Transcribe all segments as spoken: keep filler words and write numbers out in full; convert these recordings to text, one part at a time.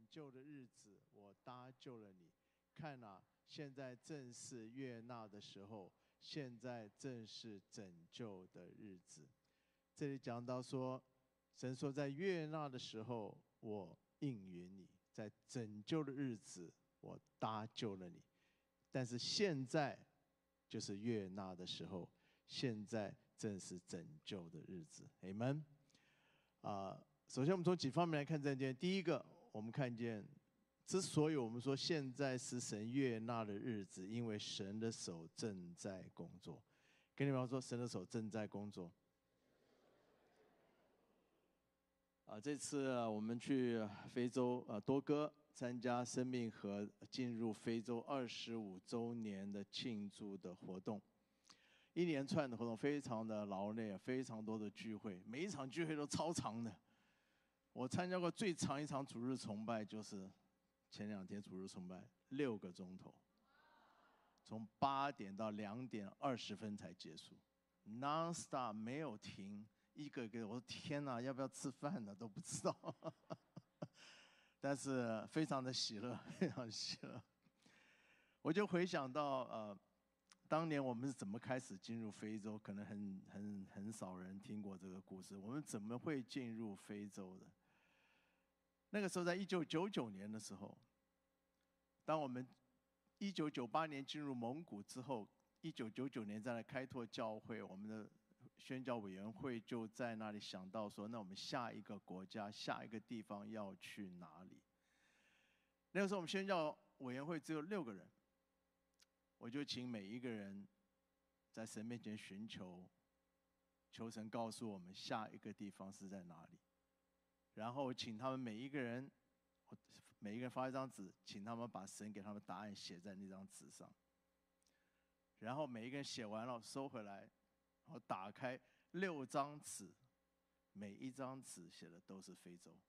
救的日子，我搭救了你。看啊，现在正是悦纳的时候，现在正是拯救的日子。这里讲到说，神说在悦纳的时候，我应允你；在拯救的日子，我搭救了你。但是现在就是悦纳的时候，现在正是拯救的日子。阿们。啊，首先我们从几方面来看这件。第一个，我们看见，之所以我们说现在是神悦纳的日子，因为神的手正在工作。跟你们说，神的手正在工作。啊，这次我们去非洲啊多哥参加生命河进入非洲二十五周年的庆祝的活动，一连串的活动非常的劳累，非常多的聚会，每一场聚会都超长的。我参加过最长一场主日崇拜，就是前两天主日崇拜，六个钟头，从八点到两点二十分才结束 ，non stop 没有停。一个一个，我说天哪，要不要吃饭呢？都不知道。但是非常的喜乐，非常喜乐。我就回想到，呃，当年我们是怎么开始进入非洲？可能很很很少人听过这个故事。我们怎么会进入非洲的？那个时候，在一九九九年的时候，当我们一九九八年进入蒙古之后，一九九九年再来开拓教会，我们的宣教委员会就在那里想到说，那我们下一个国家、下一个地方要去哪里？那个时候我们宣教委员会只有六个人，我就请每一个人在神面前寻求，求神告诉我们下一个地方是在哪里。然后请他们每一个人，每一个人发一张纸，请他们把神给他们答案写在那张纸上。然后每一个人写完了收回来。然后打开六张纸，每一张纸写的都是非洲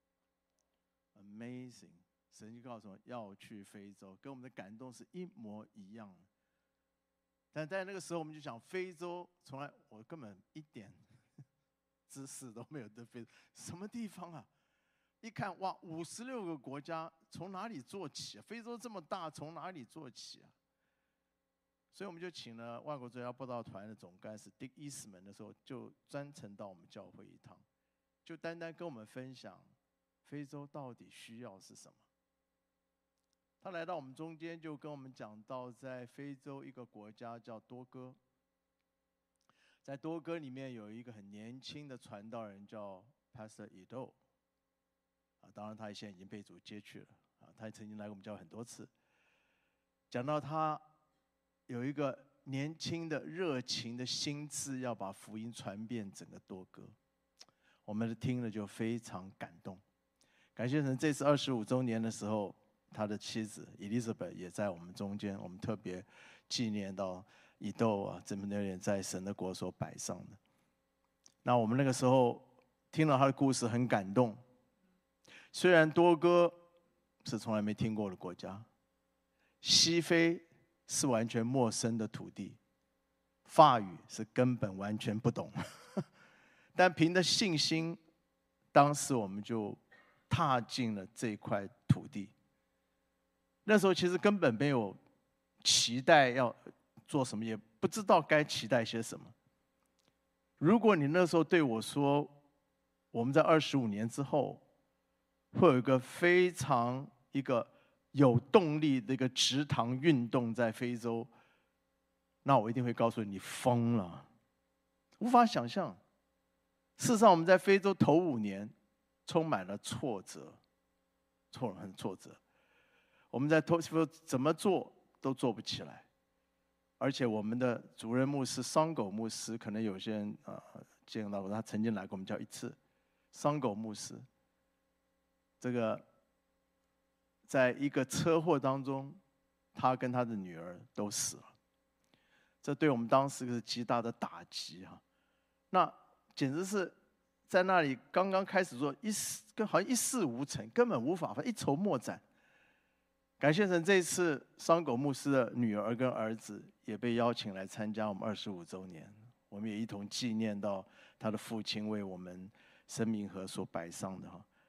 ，Amazing！ 神就告诉我要去非洲，跟我们的感动是一模一样的。但在那个时候，我们就想，非洲从来我根本一点知识都没有对非洲什么地方啊？一看哇，五十六个国家，从哪里做起啊？非洲这么大，从哪里做起啊？所以我们就请了外国主要布道团的总干事 Dick Eastman 的时候，就专程到我们教会一趟，就单单跟我们分享非洲到底需要是什么。他来到我们中间，就跟我们讲到，在非洲一个国家叫多哥，在多哥里面有一个很年轻的传道人叫 Pastor Edo， 啊，当然他现在已经被主接去了，啊，他曾经来过我们教会很多次，讲到他有一个年轻的热情的心志，要把福音传遍整个多哥。我们听了就非常感动。感谢神，这次二十五周年的时候，他的妻子 Elizabeth 也在我们中间，我们特别纪念到以豆啊这么多年在神的国所摆上的。那我们那个时候听了他的故事，很感动。虽然多哥是从来没听过的国家，西非是完全陌生的土地，法语是根本完全不懂，但凭着信心，当时我们就踏进了这块土地。那时候其实根本没有期待要做什么，也不知道该期待些什么。如果你那时候对我说，我们在二十五年之后会有一个非常一个有动力的一个植堂运动在非洲，那我一定会告诉你，你疯了，无法想象。事实上，我们在非洲头五年充满了挫折，挫很挫折。我们在非洲怎么做都做不起来，而且我们的主任牧师桑狗牧师，可能有些人啊、呃、见到过，他曾经来过我们教一次。桑狗牧师，这个。在一个车祸当中，他跟他的女儿都死了，这对我们当时是极大的打击啊！那简直是在那里刚刚开始做，一跟好像一事无成，根本无法一筹莫展。感谢神，这一次桑狗牧师的女儿跟儿子也被邀请来参加我们二十五周年，我们也一同纪念到他的父亲为我们生命河所摆上的哈。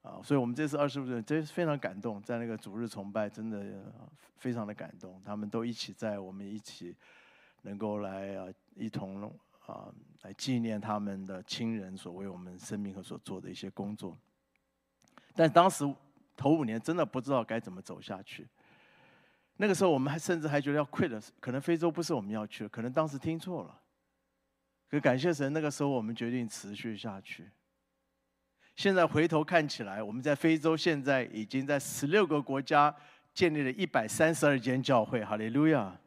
啊，所以我们这次二十五人真是非常感动，在那个主日崇拜真的非常的感动，他们都一起在我们一起能够来啊一同啊来纪念他们的亲人所为我们生命和所做的一些工作。但当时头五年真的不知道该怎么走下去，那个时候我们还甚至还觉得要 quit 了，可能非洲不是我们要去的，可能当时听错了。可感谢神，那个时候我们决定持续下去。现在回头看起来，我们在非洲现在已经在十六个国家建立了一百三十二间教会，哈利路亚！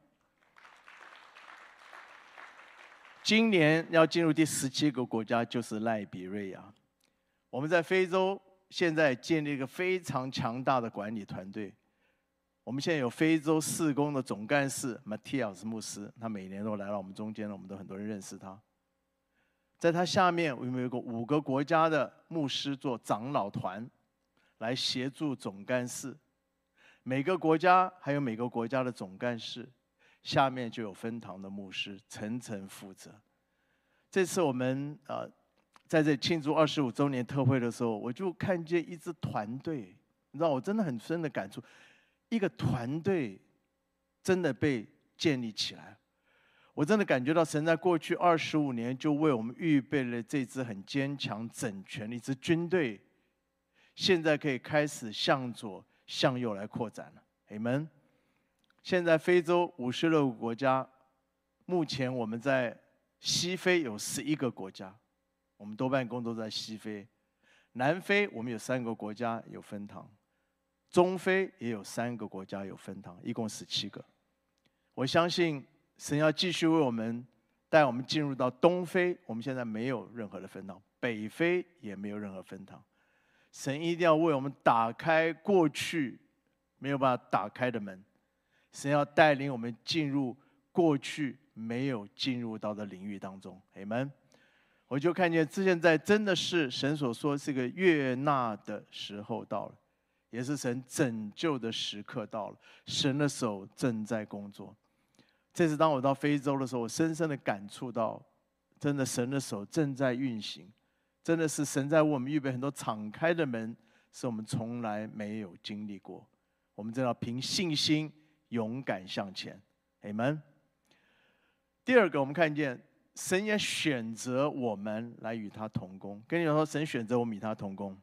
今年要进入第十七个国家，就是赖比瑞亚。我们在非洲现在建立一个非常强大的管理团队。我们现在有非洲事工的总干事 Matthias 牧师，他每年都来到我们中间，我们都很多人认识他。在他下面，我们有个五个国家的牧师做长老团，来协助总干事。每个国家还有每个国家的总干事，下面就有分堂的牧师层层负责。这次我们呃在这里庆祝二十五周年特会的时候，我就看见一支团队，你知道，我真的很深的感触，一个团队真的被建立起来。我真的感觉到神在过去二十五年就为我们预备了这支很坚强整全的一支军队，现在可以开始向左向右来扩展了。Amen。现在非洲五十六个国家，目前我们在西非有十一个国家，我们多半工作在西非。南非我们有三个国家有分堂，中非也有三个国家有分堂，一共十七个。我相信神要继续为我们带我们进入到东非，我们现在没有任何的分堂，北非也没有任何分堂。神一定要为我们打开过去没有办法打开的门，神要带领我们进入过去没有进入到的领域当中。Amen。我就看见现在真的是神所说是个悦纳的时候到了，也是神拯救的时刻到了，神的手正在工作。这次当我到非洲的时候，我深深的感触到，真的神的手正在运行，真的是神在为我们预备很多敞开的门，是我们从来没有经历过。我们真的要凭信心勇敢向前。Amen。第二个，我们看见神也选择我们来与他同工。跟你说，神选择我们与他同工。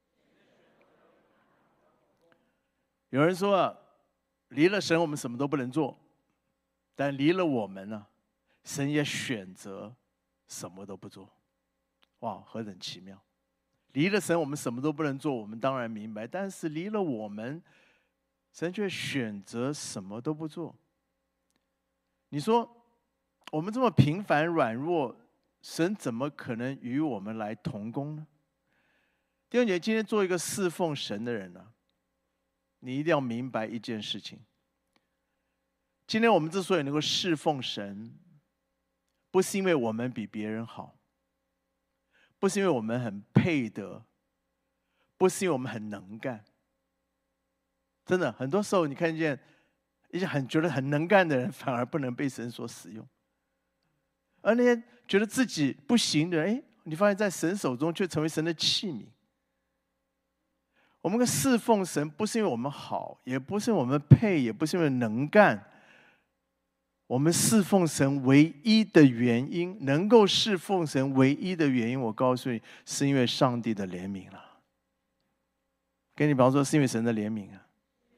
有人说啊，离了神我们什么都不能做，但离了我们呢，神也选择什么都不做。哇，何等奇妙！离了神我们什么都不能做，我们当然明白，但是离了我们，神却选择什么都不做。你说我们这么平凡软弱，神怎么可能与我们来同工呢？弟兄姐妹，今天做一个侍奉神的人呢，你一定要明白一件事情。今天我们之所以能够侍奉神，不是因为我们比别人好，不是因为我们很配得，不是因为我们很能干。真的，很多时候你看见一些很觉得很能干的人，反而不能被神所使用。而那些觉得自己不行的人，哎，你发现在神手中却成为神的器皿。我们的侍奉神，不是因为我们好，也不是因为我们配，也不是因为能干。我们侍奉神唯一的原因，能够侍奉神唯一的原因，我告诉你，是因为上帝的怜悯了。跟你比方说，是因为神的怜悯啊。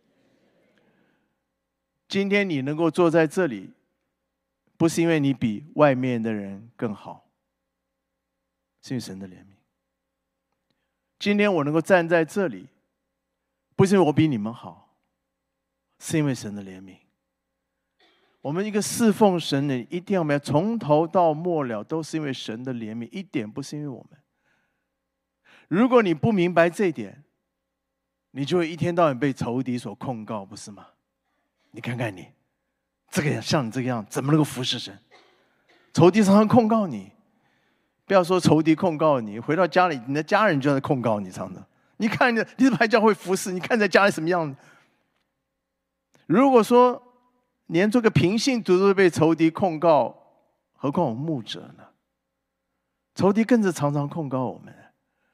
今天你能够坐在这里，不是因为你比外面的人更好，是因为神的怜悯。今天我能够站在这里，不是因为我比你们好，是因为神的怜悯。我们一个侍奉神的，一定要明白，从头到末了都是因为神的怜悯，一点不是因为我们。如果你不明白这一点，你就会一天到晚被仇敌所控告，不是吗？你看看你，这个像你这个样，怎么能够服侍神？仇敌常常控告你，不要说仇敌控告你，回到家里，你的家人就在控告你，常常。你看你，你怎么还教会服侍？你看在家里什么样子？如果说连做个平信徒都被仇敌控告，何况我牧者呢？仇敌更是常常控告我们。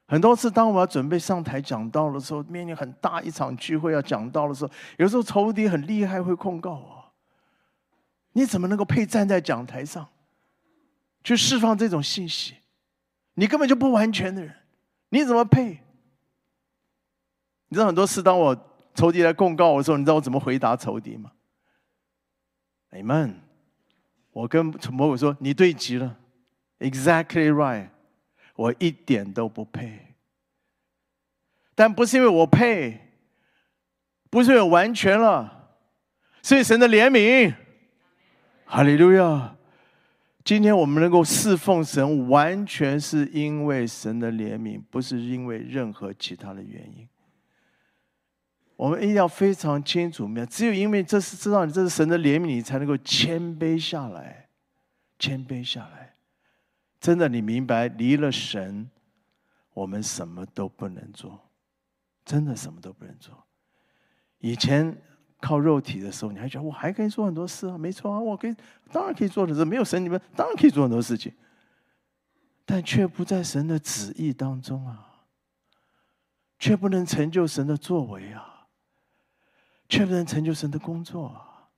很多次，当我要准备上台讲道的时候，面临很大一场聚会要讲道的时候，有时候仇敌很厉害，会控告我：你怎么能够配站在讲台上，去释放这种信息？你根本就不完全的人，你怎么配？你知道很多次，当我仇敌来控告我的时候，你知道我怎么回答仇敌吗？ Amen。我跟魔鬼说：你对极了 ，Exactly right。我一点都不配，但不是因为我配，不是因为我完全了，是因为神的怜悯。哈利路亚！今天我们能够侍奉神，完全是因为神的怜悯，不是因为任何其他的原因。我们一定要非常清楚，只有因为这是知道你这是神的怜悯，你才能够谦卑下来，谦卑下来。真的，你明白，离了神，我们什么都不能做，真的什么都不能做。以前靠肉体的时候，你还觉得我还可以做很多事啊，没错啊，我可以，当然可以做的事，没有神，你们当然可以做很多事情，但却不在神的旨意当中啊，却不能成就神的作为啊，却不能成就神的工作啊。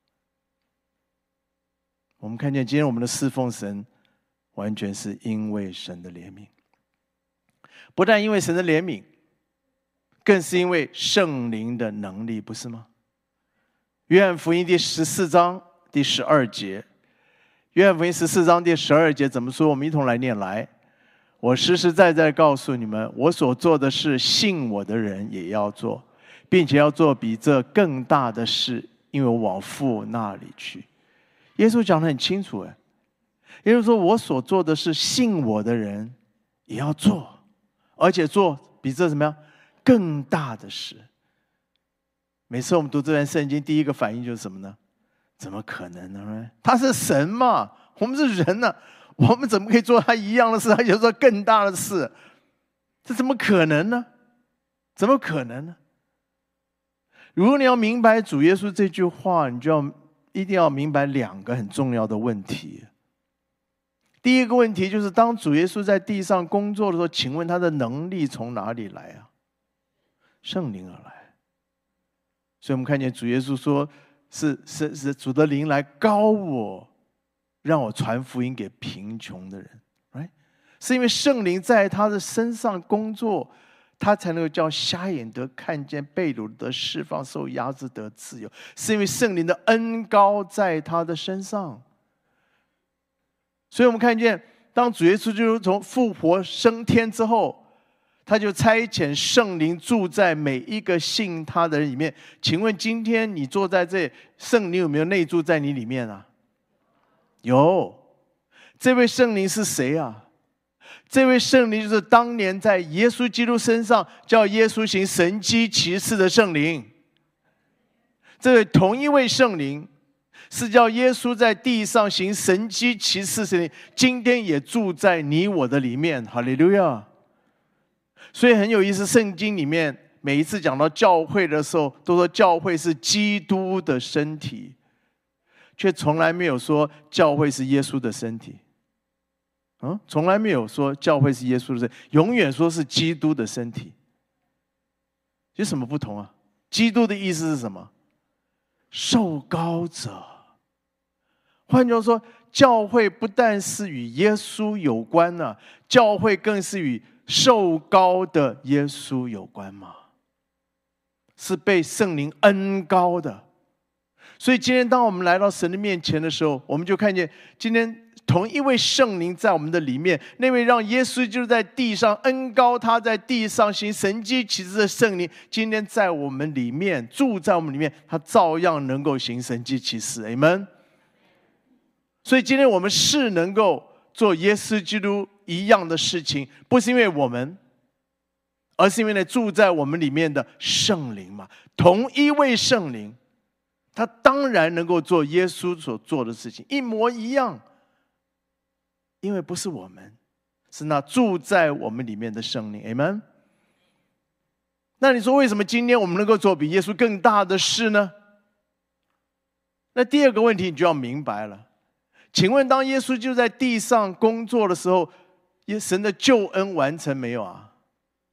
我们看见今天我们的侍奉神，完全是因为神的怜悯，不但因为神的怜悯，更是因为圣灵的能力，不是吗？约翰福音第十四章第十二节，约翰福音十四章第十二节怎么说？我们一同来念来。我实实在在告诉你们，我所做的事，信我的人也要做，并且要做比这更大的事，因为我往父那里去。耶稣讲得很清楚，哎。也就是说，我所做的事，信我的人也要做，而且做比这怎么样更大的事。每次我们读这段圣经，第一个反应就是什么呢？怎么可能呢？他是神嘛，我们是人呢、啊，我们怎么可以做他一样的事，而且做更大的事？这怎么可能呢？怎么可能呢？如果你要明白主耶稣这句话，你就要一定要明白两个很重要的问题。第一个问题就是，当主耶稣在地上工作的时候，请问他的能力从哪里来啊？圣灵而来。所以我们看见主耶稣说，是是是主的灵来膏我，让我传福音给贫穷的人， right？ 是因为圣灵在他的身上工作，他才能够叫瞎眼得看见，被掳得释放，受压制得自由，是因为圣灵的恩膏在他的身上。所以我们看见，当主耶稣就从复活升天之后，他就差遣圣灵住在每一个信他的人里面。请问今天你坐在这，圣灵有没有内住在你里面啊？有。这位圣灵是谁啊？这位圣灵就是当年在耶稣基督身上叫耶稣行神迹奇事的圣灵。这位同一位圣灵是叫耶稣在地上行神迹奇事的圣灵，今天也住在你我的里面。哈利路亚！所以很有意思，圣经里面每一次讲到教会的时候，都说教会是基督的身体，却从来没有说教会是耶稣的身体。嗯，从来没有说教会是耶稣的身体，永远说是基督的身体。有什么不同啊？基督的意思是什么？受膏者。换句话说，教会不但是与耶稣有关呢、啊，教会更是与受膏的耶稣有关嘛，是被圣灵恩膏的。所以今天当我们来到神的面前的时候，我们就看见今天同一位圣灵在我们的里面，那位让耶稣就是在地上恩膏他在地上行神迹奇事的圣灵，今天在我们里面住在我们里面，他照样能够行神迹奇事。阿们。所以今天我们是能够做耶稣基督一样的事情，不是因为我们，而是因为呢住在我们里面的圣灵嘛。同一位圣灵，他当然能够做耶稣所做的事情，一模一样。因为不是我们，是那住在我们里面的圣灵。 Amen。 那你说为什么今天我们能够做比耶稣更大的事呢？那第二个问题你就要明白了，请问当耶稣就在地上工作的时候，神的救恩完成没有啊？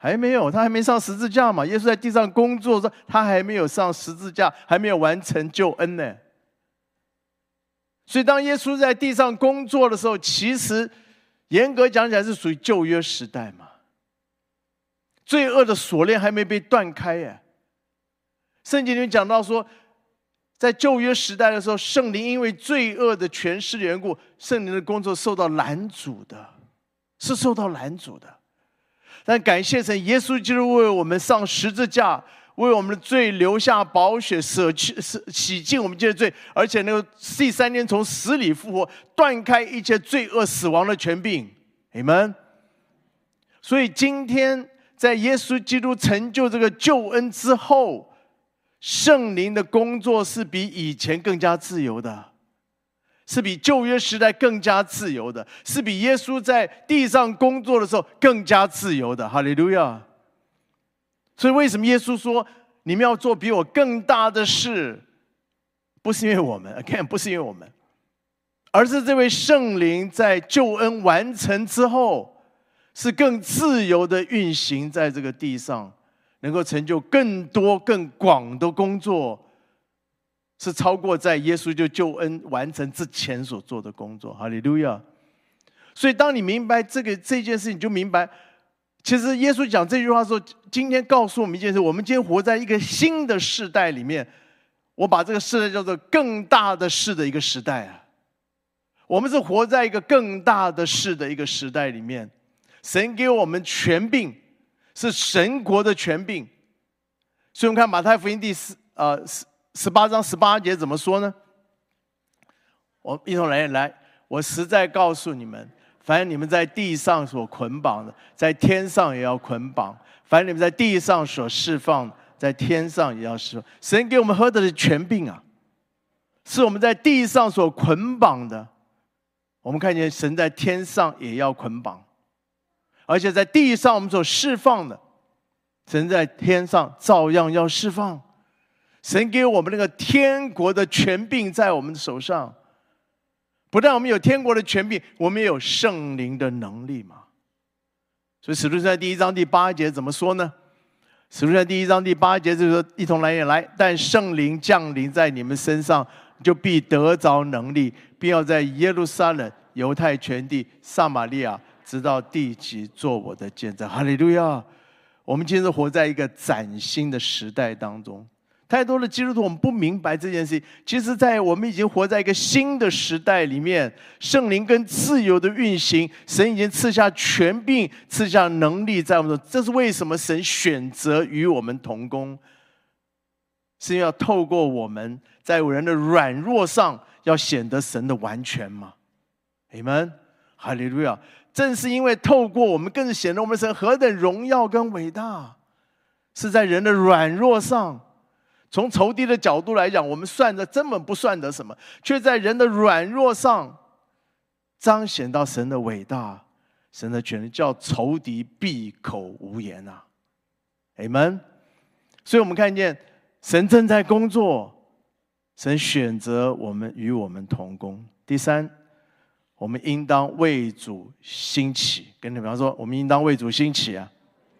还没有，他还没上十字架嘛。耶稣在地上工作的时候，他还没有上十字架，还没有完成救恩呢。所以当耶稣在地上工作的时候，其实严格讲起来是属于旧约时代嘛。罪恶的锁链还没被断开耶。圣经里面讲到说，在旧约时代的时候，圣灵因为罪恶的权势的缘故，圣灵的工作受到拦阻的，是受到拦阻的。但感谢神，耶稣基督为我们上十字架，为我们的罪留下宝血，舍去洗净我们这些罪，而且那个第三天从死里复活，断开一切罪恶死亡的权柄。Amen。所以今天在耶稣基督成就这个救恩之后，圣灵的工作是比以前更加自由的，是比旧约时代更加自由的，是比耶稣在地上工作的时候更加自由的。哈利路亚！所以为什么耶稣说你们要做比我更大的事？不是因为我们 ，again， 不是因为我们，而是这位圣灵在救恩完成之后，是更自由的运行在这个地上，能够成就更多更广的工作。是超过在耶稣就救恩完成之前所做的工作。哈利路亚！所以当你明白这个这件事情，你就明白，其实耶稣讲这句话的时候，今天告诉我们一件事：我们今天活在一个新的世代里面。我把这个世代叫做更大的事的一个时代啊！我们是活在一个更大的事的一个时代里面。神给我们权柄，是神国的权柄。所以我们看马太福音第四呃。十八章十八节怎么说呢？我一同来来，我实在告诉你们，凡你们在地上所捆绑的，在天上也要捆绑；凡你们在地上所释放，在天上也要释放。神给我们何等的权柄啊！是我们在地上所捆绑的，我们看见神在天上也要捆绑，而且在地上我们所释放的，神在天上照样要释放。神给我们那个天国的权柄在我们的手上，不但我们有天国的权柄，我们也有圣灵的能力嘛。所以使徒行传第一章第八节怎么说呢？使徒行传第一章第八节就是说，一同来也来，但圣灵降临在你们身上，就必得着能力，并要在耶路撒冷、犹太全地、撒玛利亚，直到地极，做我的见证。哈利路亚！我们今天是活在一个崭新的时代当中。太多的基督徒我们不明白这件事情，其实在我们已经活在一个新的时代里面，圣灵跟自由的运行，神已经赐下权柄，赐下能力在我们。这是为什么神选择与我们同工，是要透过我们在人的软弱上要显得神的完全嘛。阿们，哈利路亚！正是因为透过我们，更是显得我们神何等荣耀跟伟大，是在人的软弱上。从仇敌的角度来讲，我们算的根本不算得什么，却在人的软弱上彰显到神的伟大，神的权力，叫仇敌闭口无言啊！阿们。所以我们看见神正在工作，神选择我们与我们同工。第三，我们应当为主兴起。跟你们说，我们应当为主兴起啊！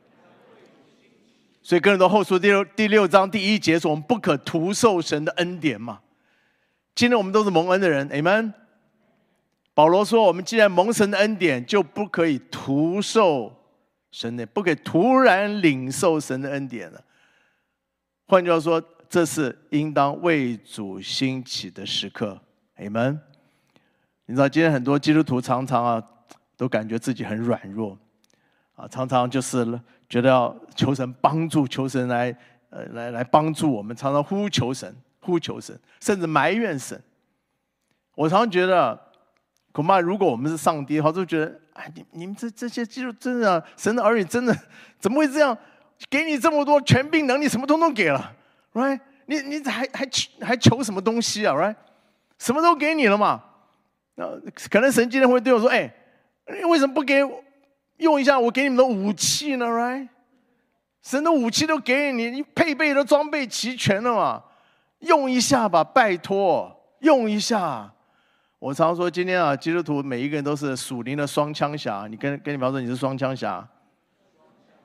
所以哥林多后书第六第六章第一节说，我们不可徒受神的恩典嘛。今天我们都是蒙恩的人，阿们。保罗说，我们既然蒙神的恩典，就不可以徒受神的，不可以突然领受神的恩典了。换句话说，这是应当为主兴起的时刻，阿们。你知道，今天很多基督徒常常啊，都感觉自己很软弱啊，常常就是觉得要求神帮助，求神来呃来来帮助我们，常常呼求神，呼求神，甚至埋怨神。我常常觉得，恐怕如果我们是上帝的话，就觉得，哎，你你们这这些基督真的、啊、神的儿女，真的怎么会这样？给你这么多权柄能力，什么通通给了 ，right？ 你你还还还求什么东西啊 ，right？ 什么都给你了嘛。那可能神今天会对我说，哎，你为什么不给我？用一下我给你们的武器呢 ，right？ 神的武器都给你，你配备的装备齐全了嘛，用一下吧，拜托，用一下。我常说，今天啊，基督徒每一个人都是属灵的双枪侠。你跟跟你朋友说你是双枪侠，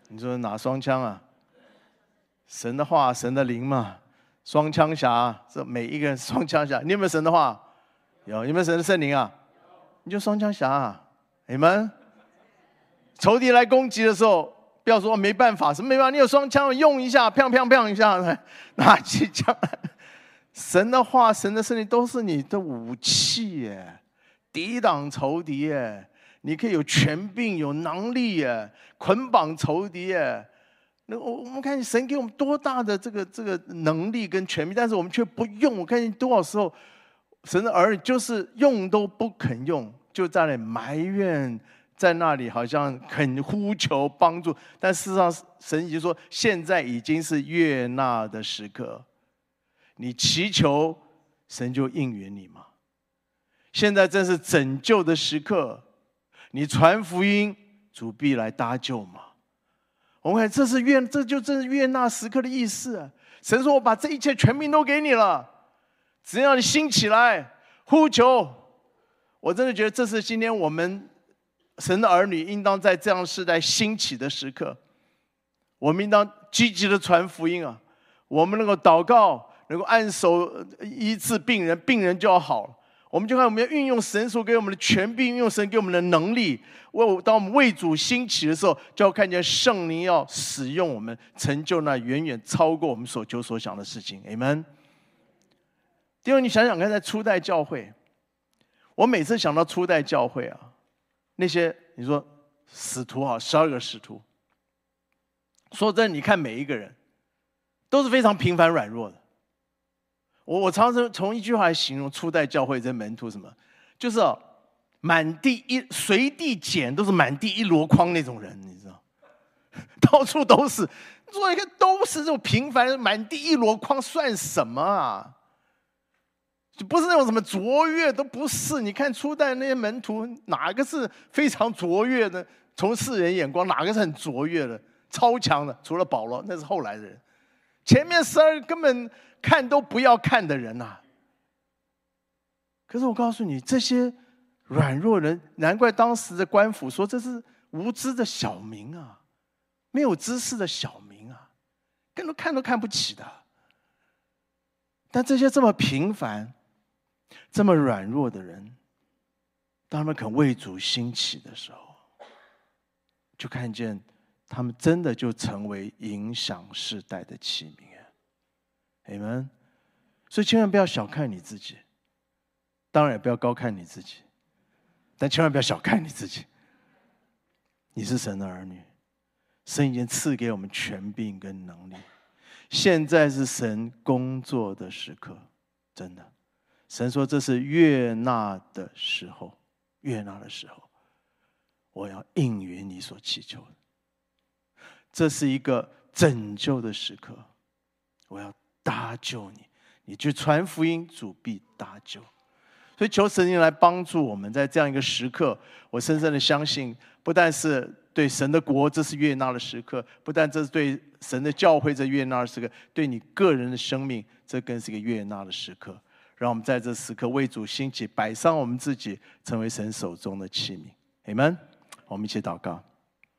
你说哪双枪啊？神的话，神的灵嘛，双枪侠，这每一个人双枪侠。你有没有神的话？有。有没有神的圣灵啊？你就双枪侠啊！你们仇敌来攻击的时候，不要说没办法，什么没办法？你有双枪，用一下，砰砰砰一下，拿起枪来。神的话，神的圣灵都是你的武器耶，抵挡仇敌耶。你可以有权柄，有能力耶，捆绑仇敌耶。那我们看神给我们多大的这个这个能力跟权柄，但是我们却不用。我看见多少时候，神的儿女就是用都不肯用，就在那里埋怨，在那里好像肯呼求帮助，但事实上神已经说，现在已经是悦纳的时刻。你祈求，神就应允你嘛。现在正是拯救的时刻。你传福音，主必来搭救嘛。我们看，这是悦，这就正是悦纳时刻的意思啊。神说：“我把这一切权柄都给你了，只要你兴起来呼求。”我真的觉得，这是今天我们神的儿女应当在这样的时代兴起的时刻。我们应当积极的传福音啊！我们能够祷告，能够按手医治病人，病人就要好了。我们就看我们要运用神所给我们的权柄，运用神给我们的能力。当我们为主兴起的时候，就要看见圣灵要使用我们，成就那远远超过我们所求所想的事情。Amen。第二，你想想看，在初代教会，我每次想到初代教会啊，那些你说使徒啊，十二个使徒，说真的，你看每一个人都是非常平凡软弱的。我我常常从一句话来形容初代教会这门徒，什么？就是、哦、满地一随地捡都是满地一箩筐那种人，你知道，到处都是。做一个都是这种平凡，满地一箩筐算什么啊？就不是那种什么卓越，都不是。你看初代那些门徒，哪个是非常卓越的？从世人眼光，哪个是很卓越的、超强的？除了保罗，那是后来的人。前面十二个根本看都不要看的人啊！可是我告诉你，这些软弱人，难怪当时的官府说这是无知的小民啊，没有知识的小民啊，根本看都看不起的。但这些这么平凡、这么软弱的人，当他们肯为主兴起的时候，就看见他们真的就成为影响世代的器皿。Amen。所以千万不要小看你自己，当然也不要高看你自己，但千万不要小看你自己。你是神的儿女，神已经赐给我们权柄跟能力，现在是神工作的时刻，真的。神说这是悦纳的时候，悦纳的时候，我要应允你所祈求的。这是一个拯救的时刻，我要搭救你，你去传福音，主必搭救。所以求神灵来帮助我们，在这样一个时刻，我深深的相信，不但是对神的国，这是悦纳的时刻；不但这是对神的教会这悦纳的时刻，对你个人的生命，这更是一个悦纳的时刻。让我们在这时刻为主兴起，摆上我们自己，成为神手中的器皿。Amen。我们一起祷告。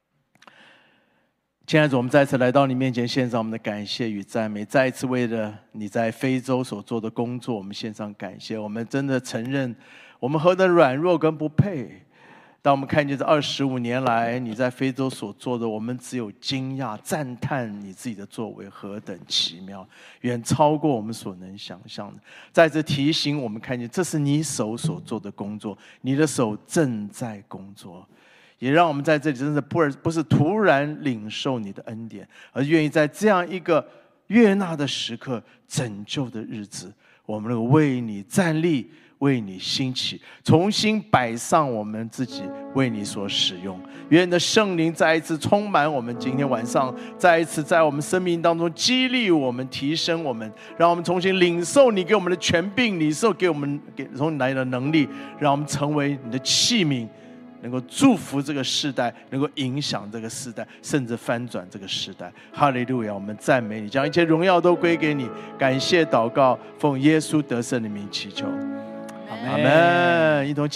亲爱的主，我们再次来到你面前，献上我们的感谢与赞美。再一次为了你在非洲所做的工作，我们献上感谢。我们真的承认，我们何等软弱跟不配。当我们看见这二十五年来你在非洲所做的，我们只有惊讶、赞叹你自己的作为何等奇妙，远超过我们所能想象的。再次提醒我们看见，这是你手所做的工作，你的手正在工作。也让我们在这里真的不不是突然领受你的恩典，而愿意在这样一个悦纳的时刻、拯救的日子，我们能够为你站立，为你兴起，重新摆上我们自己，为你所使用。愿你的圣灵再一次充满我们，今天晚上再一次在我们生命当中激励我们、提升我们，让我们重新领受你给我们的权柄，领受给我们给从你来的能力，让我们成为你的器皿，能够祝福这个世代，能够影响这个世代，甚至翻转这个世代。哈利路亚！我们赞美你，将一切荣耀都归给你。感谢祷告，奉耶稣得胜的名祈求，阿们。一同起。